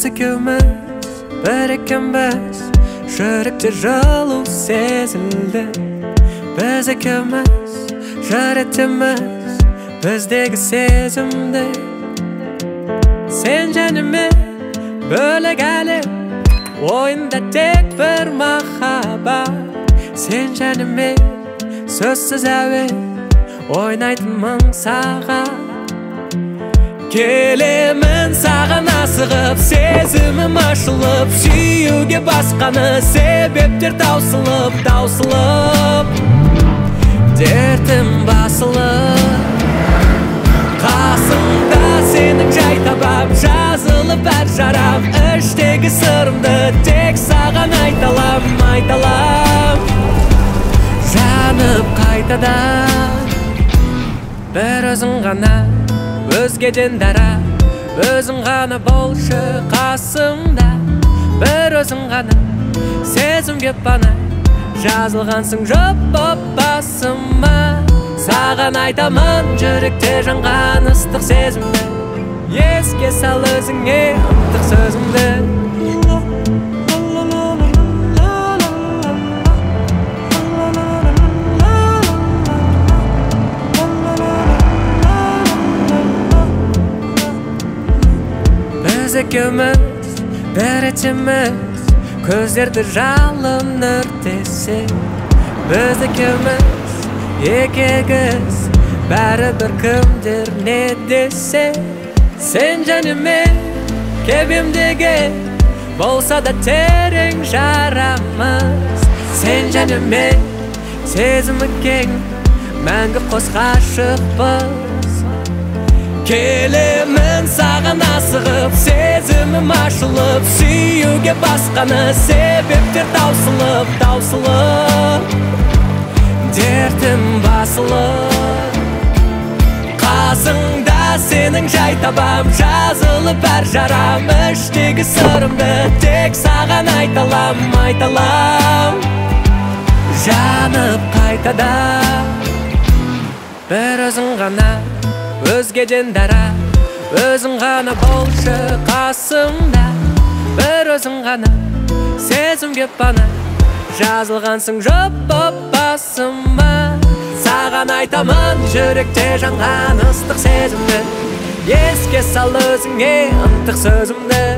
екеуміз бір екенбіз, жүректе жылу сезілді. Біз екеуміз жыр етеміз біздегі сезімді. Сен және мен бөлек әлем, ойында тек бір махаббат. Сен және мен сөзсіз әуен, ойнайтын мың сағат. Келемін саған асығып, сезімім ашылып, сүйуге басқаны себептер таусылып, дертім басылып. Қасымда сенің жай табам, жазылып әр жарам, іштегі сырымды тек саған айталам. Жанып қайтадан бір өзің ғана, өзгеден дара, өзің ғана болшы қасымда. Бір өзің ғана сезімге пана, жазылғансың жоқ боп басыма. Саған айтамын жүректе жанған ыстық сезімді, еске сал өзіңе ынтық сөзімді. Біз екеуміз бір етеміз, көздерді жалын өртесе. Біз екеуміз екі егіз, бәрібір кімдер не десе. Сен және мен кебемдегі, болса да терең жарамыз. Сен және мен сезімі кең, мәңгі қос ғашықпыз. Келемін саған асығып, сезімім ашылып, сүйуге басқаны себептер таусылып, дертім басылып. Қасыңда сенің жай табам, жазылып әр жарам, іштегі сырымды тек саған айталам. Жанып қайтадан бір өзің ғана, өзгеден дара, өзің ғана болшы қасымда. Бір өзің ғана сезімге пана, жазылғансың жоқ боп басыма. Саған айтамын жүректе жанған ыстық сезімді, еске сал өзіңе ынтық сөзімді.